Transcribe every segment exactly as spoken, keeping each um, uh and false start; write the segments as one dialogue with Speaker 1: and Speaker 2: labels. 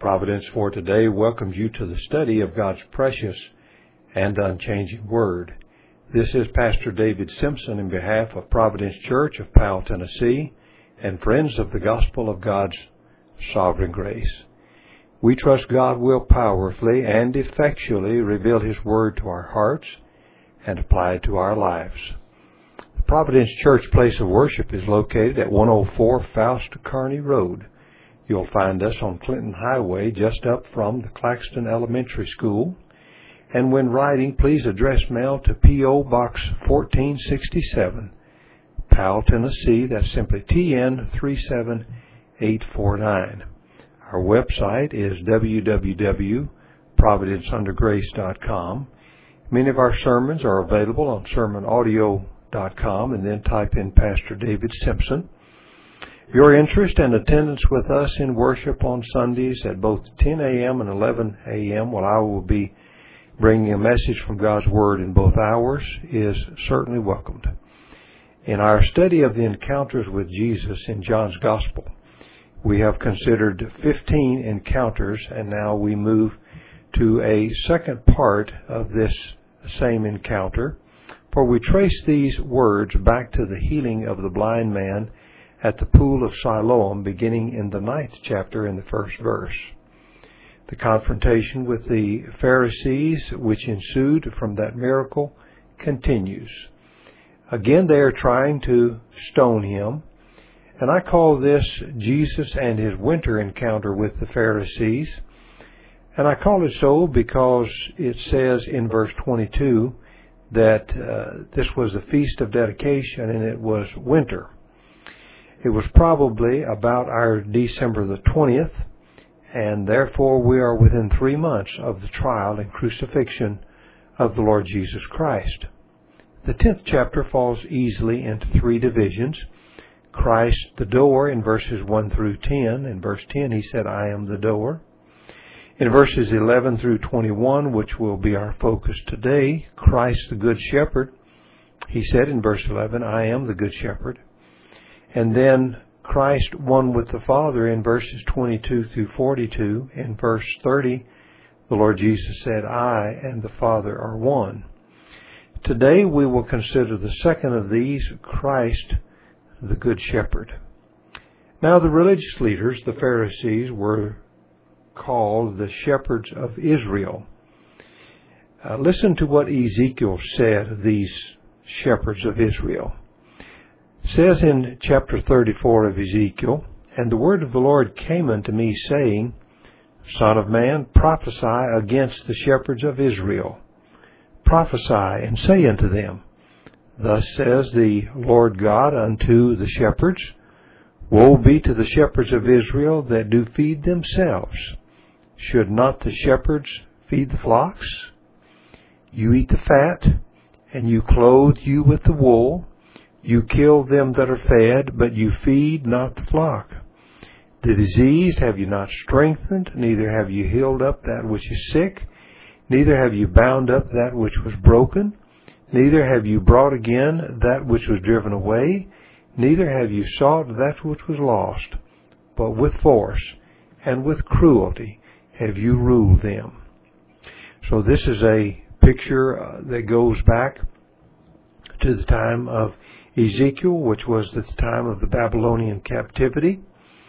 Speaker 1: Providence for today welcomes you to the study of God's precious and unchanging Word. This is Pastor David Simpson in behalf of Providence Church of Powell, Tennessee, and Friends of the Gospel of God's Sovereign Grace. We trust God will powerfully and effectually reveal His Word to our hearts and apply it to our lives. The Providence Church place of worship is located at one oh four Faust Kearney Road. You'll find us on Clinton Highway just up from the Claxton Elementary School. And when writing, please address mail to P O. Box fourteen sixty-seven, Powell, Tennessee. That's simply T N three seven eight four nine. Our website is w w w dot providence under grace dot com. Many of our sermons are available on sermon audio dot com, and then type in Pastor David Simpson. Your interest and attendance with us in worship on Sundays at both ten a.m. and eleven a.m., while I will be bringing a message from God's Word in both hours, is certainly welcomed. In our study of the encounters with Jesus in John's Gospel, we have considered fifteen encounters, and now we move to a second part of this same encounter, for we trace these words back to the healing of the blind man at the pool of Siloam, beginning in the ninth chapter in the first verse. The confrontation with the Pharisees, which ensued from that miracle, continues. Again, they are trying to stone him, and I call this Jesus and his winter encounter with the Pharisees. And I call it so because it says in verse twenty-two that uh, this was the Feast of Dedication and it was winter. It was probably about our December the twentieth, and therefore we are within three months of the trial and crucifixion of the Lord Jesus Christ. The tenth chapter falls easily into three divisions. Christ the door in verses one through ten. In verse ten he said, I am the door. In verses eleven through twenty-one, which will be our focus today, Christ the good shepherd, he said in verse eleven, I am the good shepherd. And then Christ one with the Father in verses twenty-two through forty-two. In verse thirty, the Lord Jesus said, I and the Father are one. Today we will consider the second of these, Christ the Good Shepherd. Now the religious leaders, the Pharisees, were called the shepherds of Israel. Uh, listen to what Ezekiel said of these shepherds of Israel. It says in chapter thirty-four of Ezekiel, And the word of the Lord came unto me, saying, Son of man, prophesy against the shepherds of Israel. Prophesy, and say unto them, Thus says the Lord God unto the shepherds, Woe be to the shepherds of Israel that do feed themselves. Should not the shepherds feed the flocks? You eat the fat, and you clothe you with the wool. You kill them that are fed, but you feed not the flock. The diseased have you not strengthened, neither have you healed up that which is sick, neither have you bound up that which was broken, neither have you brought again that which was driven away, neither have you sought that which was lost, but with force and with cruelty have you ruled them. So this is a picture uh, that goes back to the time of Ezekiel, which was the time of the Babylonian captivity,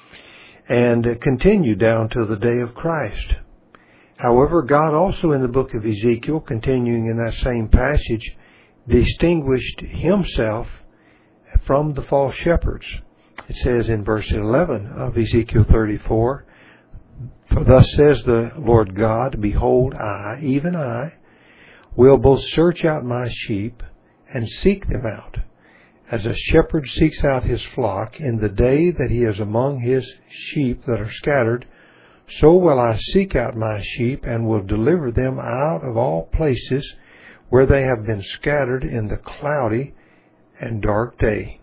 Speaker 1: and uh, continued down to the day of Christ. However, God also in the book of Ezekiel, continuing in that same passage, distinguished himself from the false shepherds. It says in verse eleven of Ezekiel thirty-four, For thus says the Lord God, Behold, I, even I, will both search out my sheep and seek them out, as a shepherd seeks out his flock in the day that he is among his sheep that are scattered, so will I seek out my sheep and will deliver them out of all places where they have been scattered in the cloudy and dark day.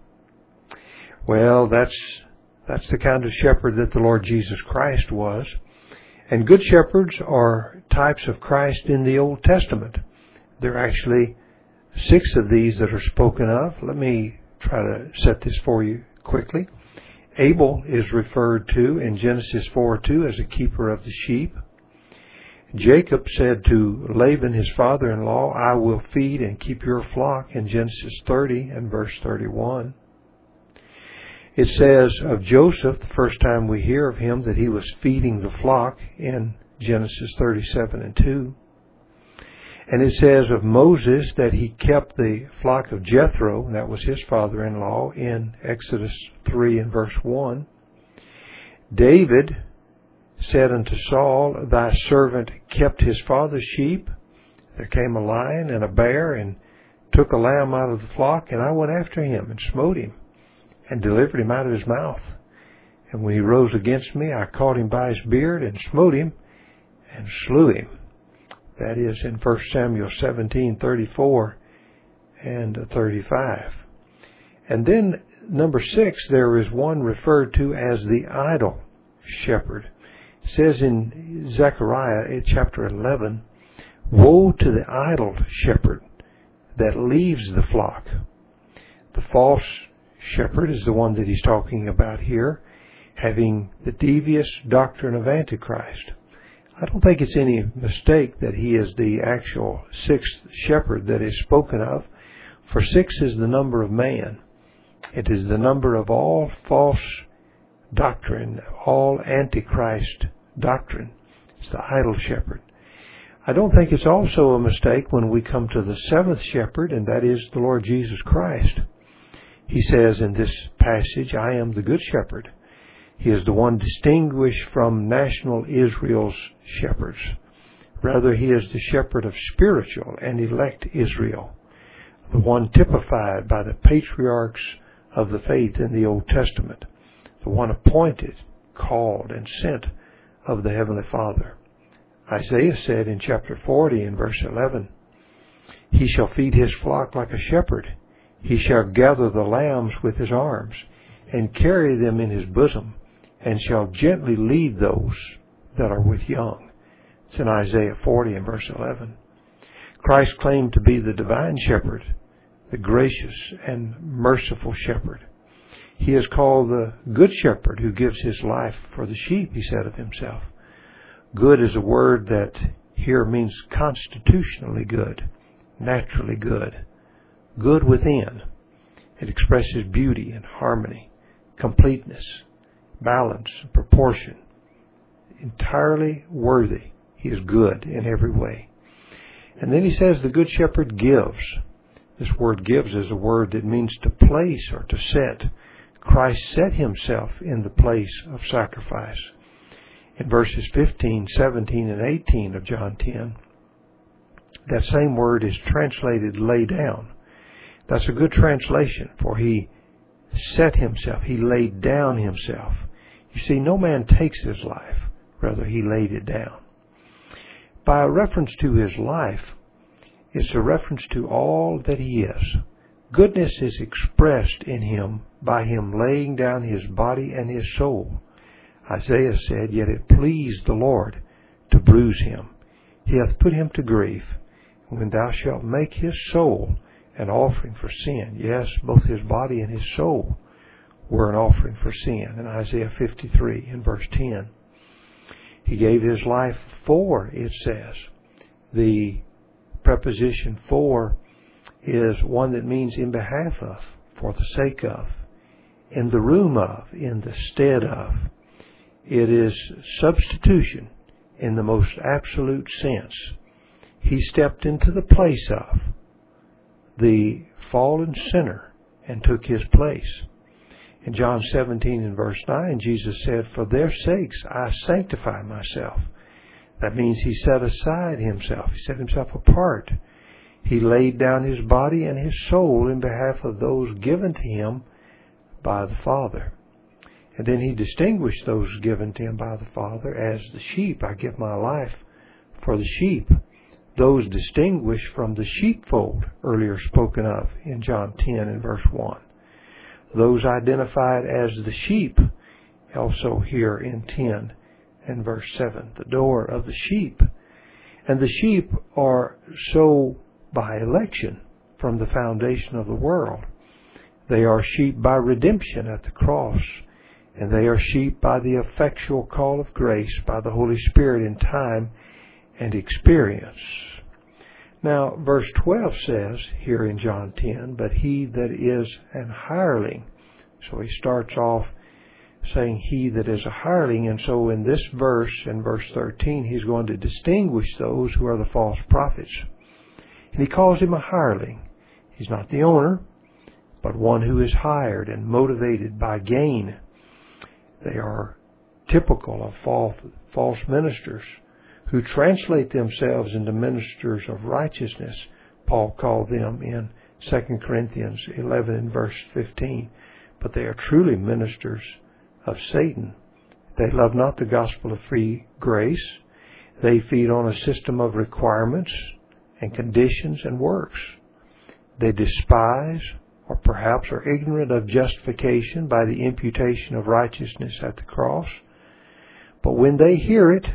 Speaker 1: Well, that's that's the kind of shepherd that the Lord Jesus Christ was. And good shepherds are types of Christ in the Old Testament. There are actually six of these that are spoken of. Let me try to set this for you quickly. Abel is referred to in Genesis four two as a keeper of the sheep. Jacob said to Laban, his father-in-law, I will feed and keep your flock in Genesis thirty and verse thirty-one. It says of Joseph, the first time we hear of him, that he was feeding the flock in Genesis thirty-seven and two. And it says of Moses that he kept the flock of Jethro, that was his father-in-law, in Exodus three and verse one. David said unto Saul, thy servant kept his father's sheep. There came a lion and a bear and took a lamb out of the flock, and I went after him and smote him and delivered him out of his mouth. And when he rose against me, I caught him by his beard and smote him and slew him. That is in First Samuel seventeen thirty-four and thirty-five. And then number six, there is one referred to as the idle shepherd. It says in Zechariah chapter eleven, woe to the idle shepherd that leaves the flock. The false shepherd is the one that he's talking about here, having the devious doctrine of Antichrist. I don't think it's any mistake that he is the actual sixth shepherd that is spoken of, for six is the number of man. It is the number of all false doctrine, all Antichrist doctrine. It's the idle shepherd. I don't think it's also a mistake when we come to the seventh shepherd, and that is the Lord Jesus Christ. He says in this passage, I am the good shepherd. He is the one distinguished from national Israel's shepherds. Rather, he is the shepherd of spiritual and elect Israel, the one typified by the patriarchs of the faith in the Old Testament, the one appointed, called, and sent of the Heavenly Father. Isaiah said in chapter forty and verse eleven, he shall feed his flock like a shepherd. He shall gather the lambs with his arms and carry them in his bosom, and shall gently lead those that are with young. It's in Isaiah forty and verse eleven. Christ claimed to be the divine shepherd, the gracious and merciful shepherd. He is called the good shepherd who gives his life for the sheep, he said of himself. Good is a word that here means constitutionally good, naturally good, good within. It expresses beauty and harmony, completeness, balance, proportion. Entirely worthy. He is good in every way. And then he says the good shepherd gives. This word gives is a word that means to place or to set. Christ set himself in the place of sacrifice. In verses fifteen, seventeen, and eighteen of John ten, that same word is translated lay down. That's a good translation, for he set himself. He laid down himself. You see, no man takes his life. Rather, he laid it down. By a reference to his life, it's a reference to all that he is. Goodness is expressed in him by him laying down his body and his soul. Isaiah said, yet it pleased the Lord to bruise him. He hath put him to grief. When thou shalt make his soul an offering for sin. Yes, both his body and his soul were an offering for sin. In Isaiah fifty-three in verse ten. He gave his life for, it says. The preposition for is one that means in behalf of, for the sake of, in the room of, in the stead of. It is substitution in the most absolute sense. He stepped into the place of the fallen sinner and took his place. In John seventeen and verse nine, Jesus said, for their sakes I sanctify myself. That means he set aside himself. He set himself apart. He laid down his body and his soul in behalf of those given to him by the Father. And then he distinguished those given to him by the Father as the sheep. I give my life for the sheep. Those distinguished from the sheepfold earlier spoken of in John ten and verse one. Those identified as the sheep also here in ten and verse seven. The door of the sheep. And the sheep are so by election from the foundation of the world. They are sheep by redemption at the cross And they are sheep by the effectual call of grace, by the Holy Spirit in time and experience. Now, verse twelve says here in John ten, but he that is an hireling. So he starts off saying he that is a hireling. And so in this verse, in verse thirteen, he's going to distinguish those who are the false prophets. And he calls him a hireling. He's not the owner, but one who is hired and motivated by gain. They are typical of false, false ministers who translate themselves into ministers of righteousness. Paul called them in Second Corinthians eleven and verse fifteen. But they are truly ministers of Satan. They love not the gospel of free grace. They feed on a system of requirements and conditions and works. They despise or perhaps are ignorant of justification by the imputation of righteousness at the cross. But when they hear it,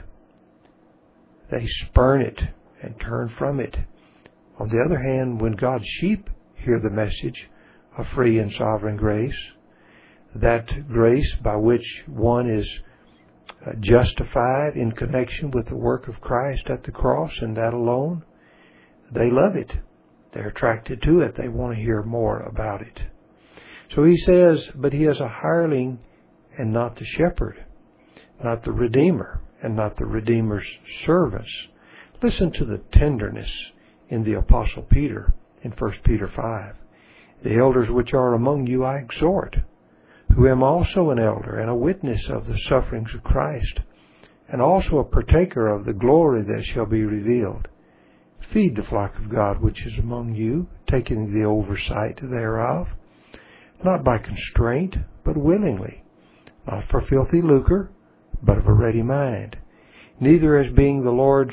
Speaker 1: they spurn it and turn from it. On the other hand, when God's sheep hear the message of free and sovereign grace, that grace by which one is justified in connection with the work of Christ at the cross and that alone, they love it. They're attracted to it. They want to hear more about it. So he says, but he is a hireling and not the shepherd, not the Redeemer, and not the Redeemer's servants. Listen to the tenderness in the Apostle Peter in First Peter five. The elders which are among you I exhort, who am also an elder and a witness of the sufferings of Christ, and also a partaker of the glory that shall be revealed. Feed the flock of God which is among you, taking the oversight thereof, not by constraint, but willingly, not for filthy lucre, but of a ready mind, neither as being the Lord's,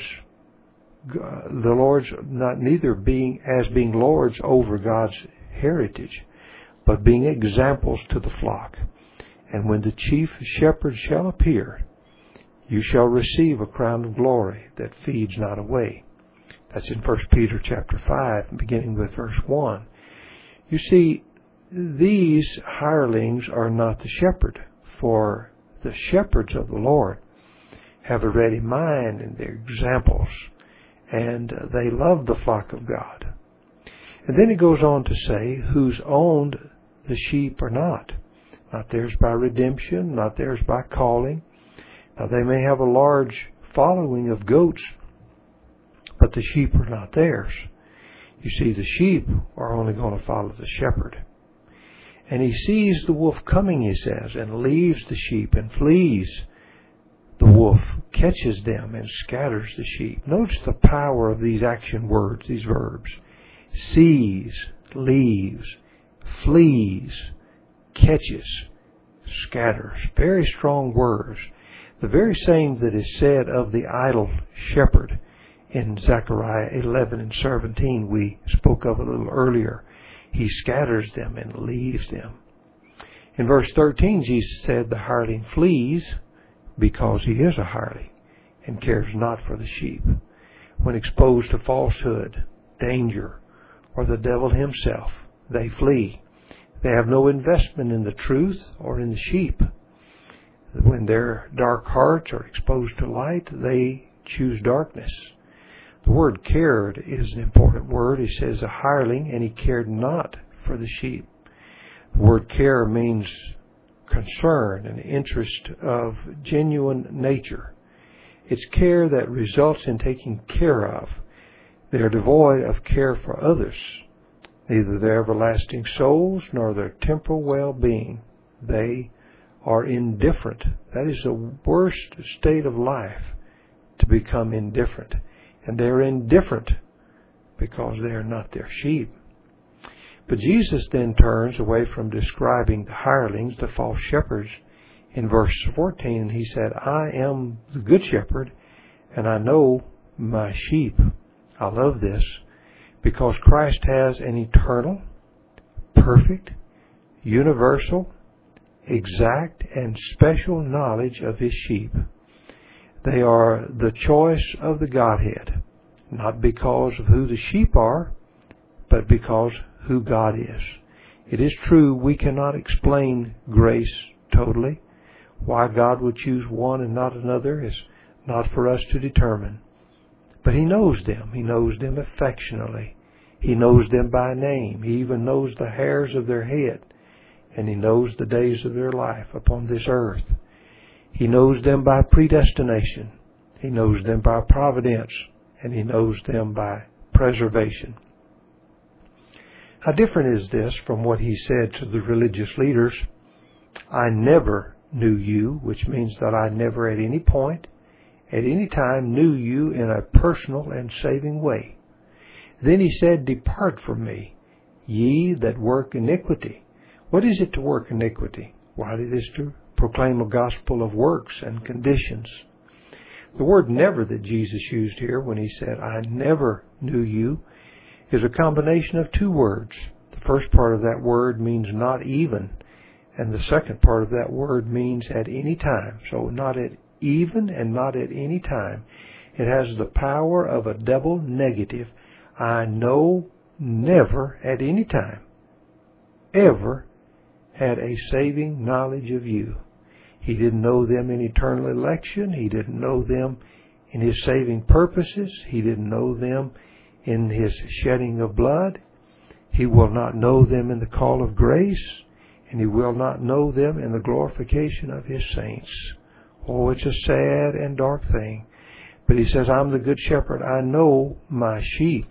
Speaker 1: the Lord's, not neither being as being lords over God's heritage, but being examples to the flock. And when the chief shepherd shall appear, you shall receive a crown of glory that feeds not away. That's in First Peter chapter five, beginning with verse one. You see, these hirelings are not the shepherd, for the shepherds of the Lord have a ready mind and they're examples, and they love the flock of God. And then it goes on to say, whose owned the sheep are not. Not theirs by redemption, not theirs by calling. Now they may have a large following of goats, but the sheep are not theirs. You see, the sheep are only going to follow the shepherd. And he sees the wolf coming, he says, and leaves the sheep and flees. The wolf catches them and scatters the sheep. Notice the power of these action words, these verbs. Sees, leaves, flees, catches, scatters. Very strong words. The very same that is said of the idle shepherd in Zechariah eleven and seventeen, we spoke of a little earlier. He scatters them and leaves them. In verse thirteen, Jesus said the hireling flees because he is a hireling and cares not for the sheep. When exposed to falsehood, danger, or the devil himself, they flee. They have no investment in the truth or in the sheep. When their dark hearts are exposed to light, they choose darkness. The word cared is an important word. He says a hireling, and he cared not for the sheep. The word care means concern and interest of genuine nature. It's care that results in taking care of. They are devoid of care for others, neither their everlasting souls nor their temporal well-being. They are indifferent. That is the worst state of life, to become indifferent. And they're indifferent because they are not their sheep. But Jesus then turns away from describing the hirelings, the false shepherds, in verse fourteen, and he said, I am the good shepherd, and I know my sheep. I love this because Christ has an eternal, perfect, universal, exact, and special knowledge of his sheep. They are the choice of the Godhead, not because of who the sheep are, but because who God is. It is true we cannot explain grace totally. Why God would choose one and not another is not for us to determine. But He knows them. He knows them affectionately. He knows them by name. He even knows the hairs of their head. And He knows the days of their life upon this earth. He knows them by predestination. He knows them by providence. And He knows them by preservation. How different is this from what He said to the religious leaders? I never knew you, which means that I never at any point, at any time knew you in a personal and saving way. Then He said, depart from me, ye that work iniquity. What is it to work iniquity? Why, it is to proclaim a gospel of works and conditions. The word never that Jesus used here when He said, I never knew you, is a combination of two words. The first part of that word means not even, and the second part of that word means at any time. So not at even and not at any time. It has the power of a double negative. I know never at any time, ever had a saving knowledge of you. He didn't know them in eternal election. He didn't know them in His saving purposes. He didn't know them in His shedding of blood. He will not know them in the call of grace. And He will not know them in the glorification of His saints. Oh, it's a sad and dark thing. But He says, I'm the good shepherd. I know my sheep.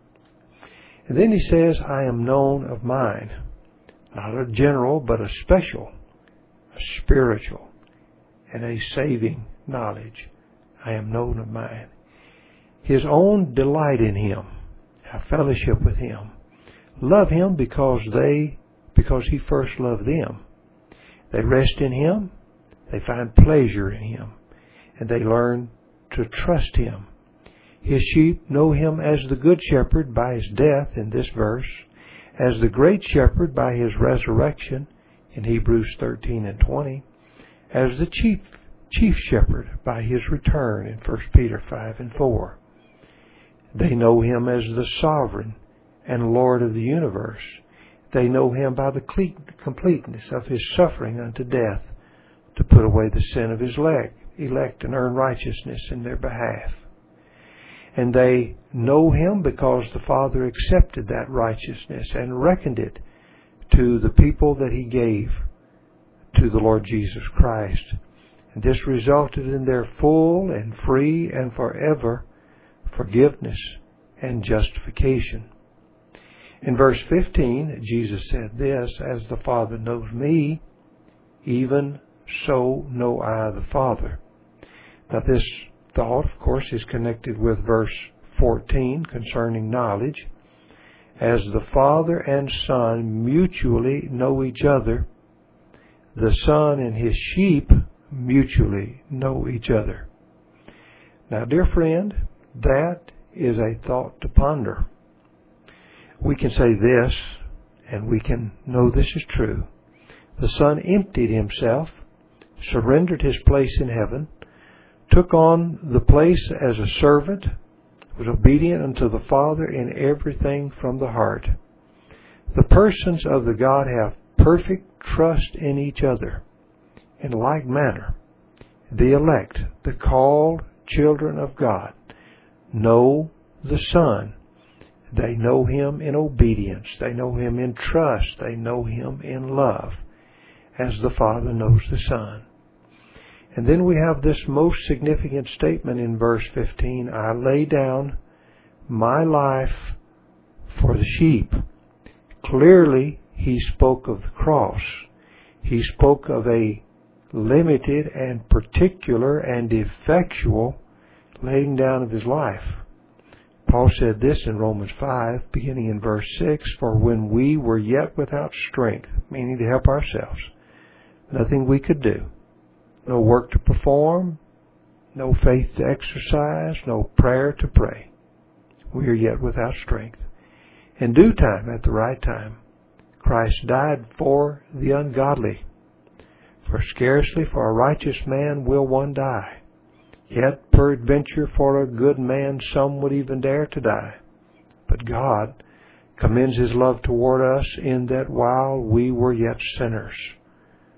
Speaker 1: And then He says, I am known of mine. Not a general, but a special, a spiritual, and a saving knowledge. I am known of mine. His own delight in Him, have fellowship with Him. Love Him because they, because He first loved them. They rest in Him. They find pleasure in Him. And they learn to trust Him. His sheep know Him as the good shepherd by His death in this verse, as the great shepherd by His resurrection in Hebrews thirteen and twenty, as the chief chief shepherd by His return in First Peter five and four. They know Him as the sovereign and Lord of the universe. They know Him by the completeness of His suffering unto death to put away the sin of His elect, elect and earn righteousness in their behalf. And they know Him because the Father accepted that righteousness and reckoned it to the people that He gave to the Lord Jesus Christ. And this resulted in their full and free and forever forgiveness and justification. In verse fifteen, Jesus said this, as the Father knows me, even so know I the Father. Now this thought, of course, is connected with verse fourteen concerning knowledge. As the Father and Son mutually know each other, the Son and His sheep mutually know each other. Now, dear friend, that is a thought to ponder. We can say this, and we can know this is true. The Son emptied Himself, surrendered His place in heaven, took on the place as a servant, was obedient unto the Father in everything from the heart. The persons of the God have perfect trust in each other. In like manner, the elect, the called children of God, know the Son. They know Him in obedience. They know Him in trust. They know Him in love, as the Father knows the Son. And then we have this most significant statement in verse fifteen, I lay down my life for the sheep. Clearly, He spoke of the cross. He spoke of a limited and particular and effectual laying down of His life. Paul said this in Romans five, beginning in verse six, for when we were yet without strength, meaning to help ourselves, nothing we could do, no work to perform, no faith to exercise, no prayer to pray, we are yet without strength. In due time, at the right time, Christ died for the ungodly. For scarcely for a righteous man will one die. Yet peradventure for a good man some would even dare to die. But God commends His love toward us in that while we were yet sinners,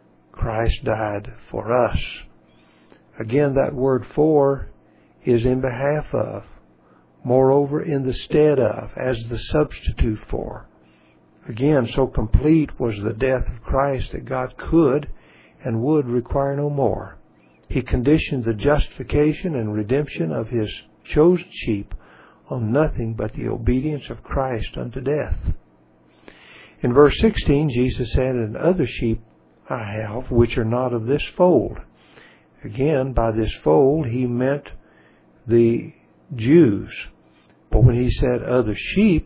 Speaker 1: Christ died for us. Again, that word for is in behalf of, moreover in the stead of, as the substitute for. Again, so complete was the death of Christ that God could and would require no more. He conditioned the justification and redemption of His chosen sheep on nothing but the obedience of Christ unto death. In verse sixteen, Jesus said, "And other sheep I have, which are not of this fold." Again, by this fold, He meant the Jews. But when He said other sheep,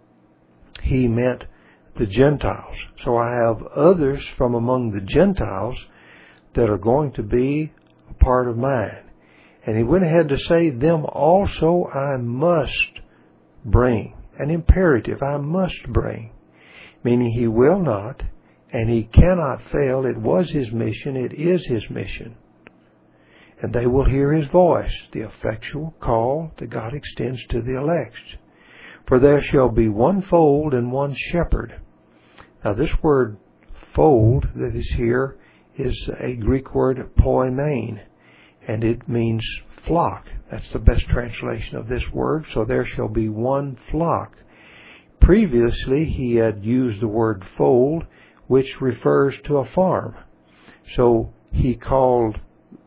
Speaker 1: He meant the Gentiles. So I have others from among the Gentiles that are going to be a part of mine. And He went ahead to say, them also I must bring. An imperative, I must bring. Meaning He will not and He cannot fail. It was His mission. It is His mission. And they will hear His voice, the effectual call that God extends to the elect. For there shall be one fold and one shepherd. Now this word fold that is here is a Greek word poimen, and it means flock. That's the best translation of this word. So there shall be one flock. Previously He had used the word fold, which refers to a farm. So He called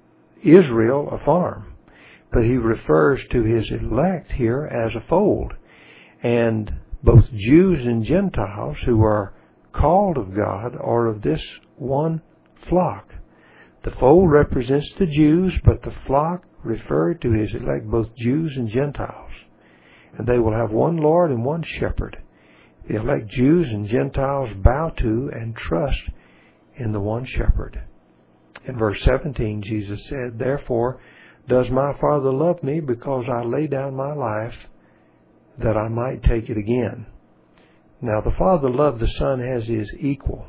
Speaker 1: Israel a farm, but He refers to His elect here as a fold. And both Jews and Gentiles who are called of God are of this one flock. The fold represents the Jews, but the flock referred to His elect, both Jews and Gentiles. And they will have one Lord and one shepherd. The elect Jews and Gentiles bow to and trust in the one shepherd. In verse seventeen, Jesus said, "Therefore does my Father love me, because I lay down my life, that I might take it again." Now the Father loved the Son as His equal.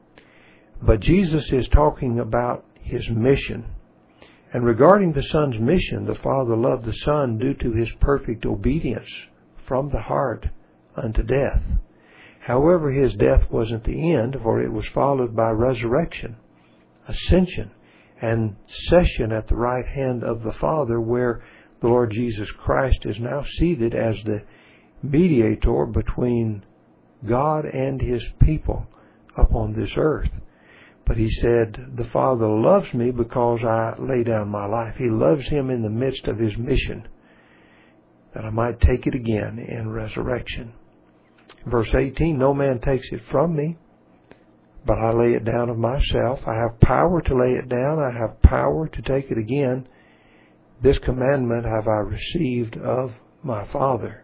Speaker 1: But Jesus is talking about His mission. And regarding the Son's mission, the Father loved the Son due to His perfect obedience from the heart unto death. However, His death wasn't the end, for it was followed by resurrection, ascension, and session at the right hand of the Father, where the Lord Jesus Christ is now seated as the mediator between God and His people upon this earth. But He said, the Father loves me because I lay down my life. He loves Him in the midst of His mission, that I might take it again in resurrection. Verse eighteen, "No man takes it from me, but I lay it down of myself. I have power to lay it down. I have power to take it again. This commandment have I received of my Father."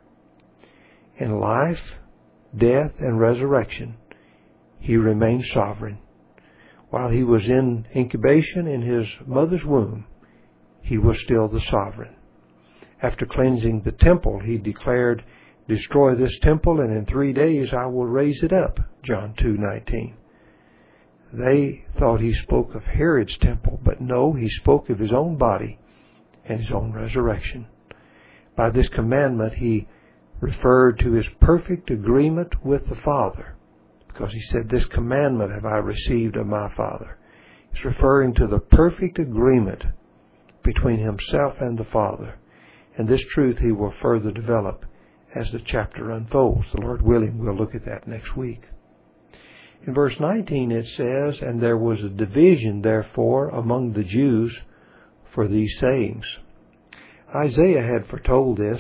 Speaker 1: In life, death, and resurrection, He remained sovereign. While He was in incubation in His mother's womb, He was still the sovereign. After cleansing the temple, He declared, "Destroy this temple, and in three days I will raise it up." John two nineteen. They thought He spoke of Herod's temple, but no, He spoke of His own body and His own resurrection. By this commandment, He referred to His perfect agreement with the Father, because He said, "This commandment have I received of my Father." He's referring to the perfect agreement between Himself and the Father. And this truth He will further develop as the chapter unfolds. The Lord willing, we'll look at that next week. In verse nineteen it says, "And there was a division therefore among the Jews for these sayings." Isaiah had foretold this.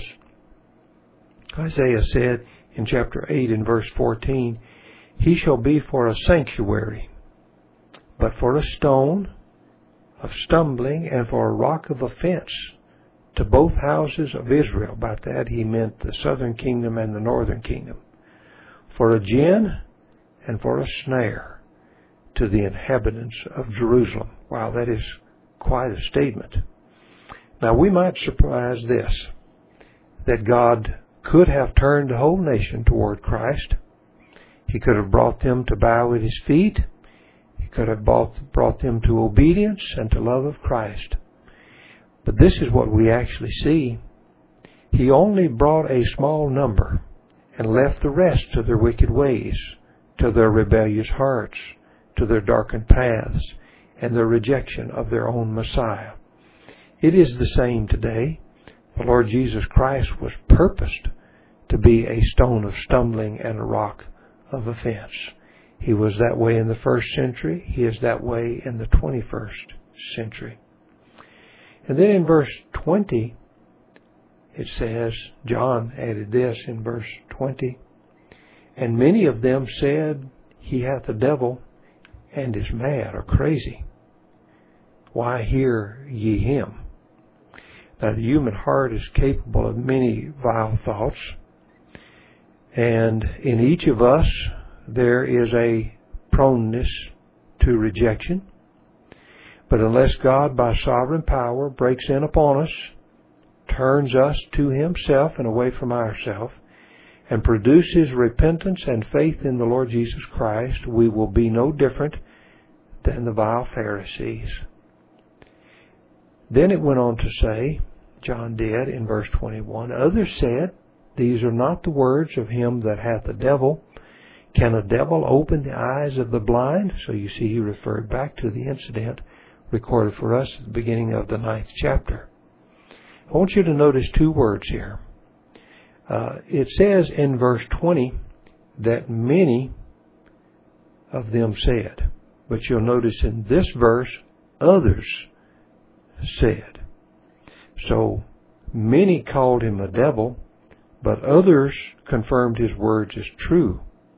Speaker 1: Isaiah said in chapter eight in verse fourteen, "He shall be for a sanctuary, but for a stone of stumbling and for a rock of offense to both houses of Israel." By that he meant the southern kingdom and the northern kingdom. "For a gin and for a snare to the inhabitants of Jerusalem." Wow, that is quite a statement. Now we might surprise this, that God could have turned the whole nation toward Christ. He could have brought them to bow at His feet. He could have brought them to obedience and to love of Christ. But this is what we actually see. He only brought a small number and left the rest to their wicked ways, to their rebellious hearts, to their darkened paths, and their rejection of their own Messiah. It is the same today. The Lord Jesus Christ was purposed to be a stone of stumbling and a rock of offense. He was that way in the first century. He is that way in the twenty-first century. And then in verse twenty, it says, John added this in verse twenty, and many of them said, he hath a devil and is mad or crazy. Why hear ye him? Now the human heart is capable of many vile thoughts, and in each of us there is a proneness to rejection. But unless God by sovereign power breaks in upon us, turns us to Himself and away from ourselves, and produces repentance and faith in the Lord Jesus Christ, we will be no different than the vile Pharisees. Then it went on to say, John did in verse twenty-one, others said, these are not the words of him that hath a devil. Can a devil open the eyes of the blind? So you see, he referred back to the incident recorded for us at the beginning of the ninth chapter. I want you to notice two words here. Uh, it says in verse twenty that many of them said. But you'll notice in this verse, others said. So many called him a devil, but others confirmed his words as true.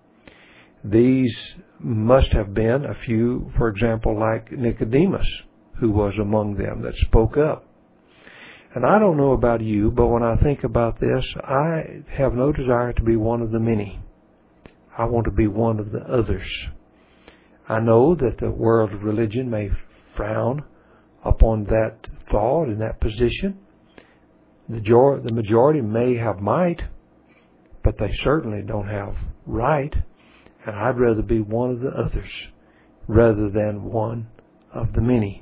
Speaker 1: These must have been a few, for example, like Nicodemus, who was among them that spoke up. And I don't know about you, but when I think about this, I have no desire to be one of the many. I want to be one of the others. I know that the world of religion may frown upon that thought and that position. The majority may have might, but they certainly don't have right. And I'd rather be one of the others rather than one of the many.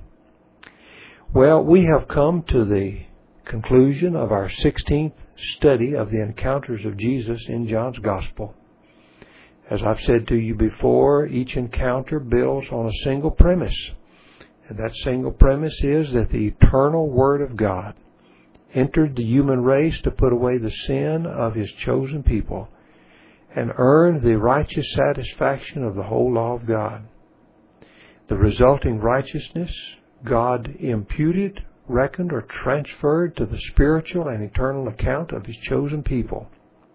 Speaker 1: Well, we have come to the conclusion of our sixteenth study of the encounters of Jesus in John's Gospel. As I've said to you before, each encounter builds on a single premise. And that single premise is that the eternal Word of God entered the human race to put away the sin of His chosen people and earn the righteous satisfaction of the whole law of God. The resulting righteousness God imputed, reckoned, or transferred to the spiritual and eternal account of His chosen people.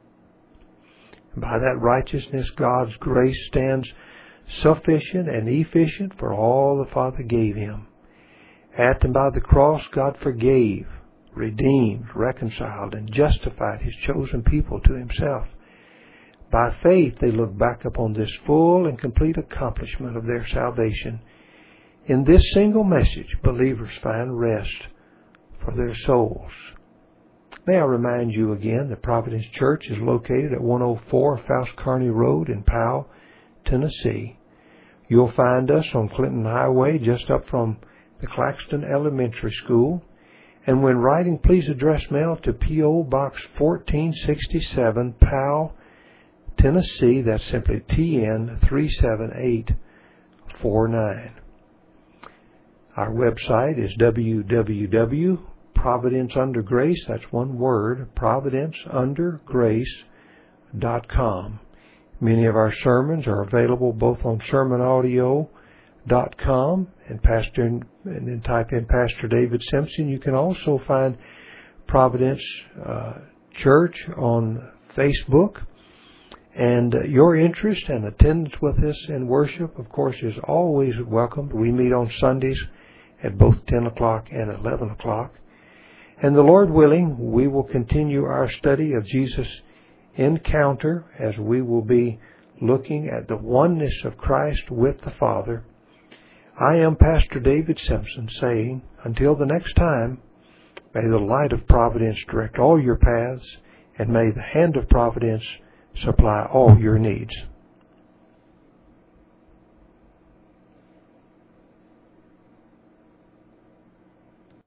Speaker 1: And by that righteousness, God's grace stands sufficient and efficient for all the Father gave Him. At and by the cross, God forgave, redeemed, reconciled, and justified His chosen people to Himself. By faith, they look back upon this full and complete accomplishment of their salvation. In this single message, believers find rest for their souls. May I remind you again that Providence Church is located at one oh four Fouse Kearney Road in Powell, Tennessee. You'll find us on Clinton Highway just up from the Claxton Elementary School. And when writing, please address mail to P O Box fourteen sixty-seven, Powell, Tennessee. That's simply T N three seven eight four nine. Our website is w w w dot providence under grace, that's one word, providence under grace dot com. Many of our sermons are available both on sermon audio dot com and Pastor, and then type in Pastor David Simpson. You can also find Providence uh, Church on Facebook. And uh, your interest and attendance with us in worship, of course, is always welcomed. We meet on Sundays at both ten o'clock and eleven o'clock. And the Lord willing, we will continue our study of Jesus' encounter as we will be looking at the oneness of Christ with the Father. I am Pastor David Simpson saying, until the next time, may the light of providence direct all your paths, and may the hand of providence supply all your needs.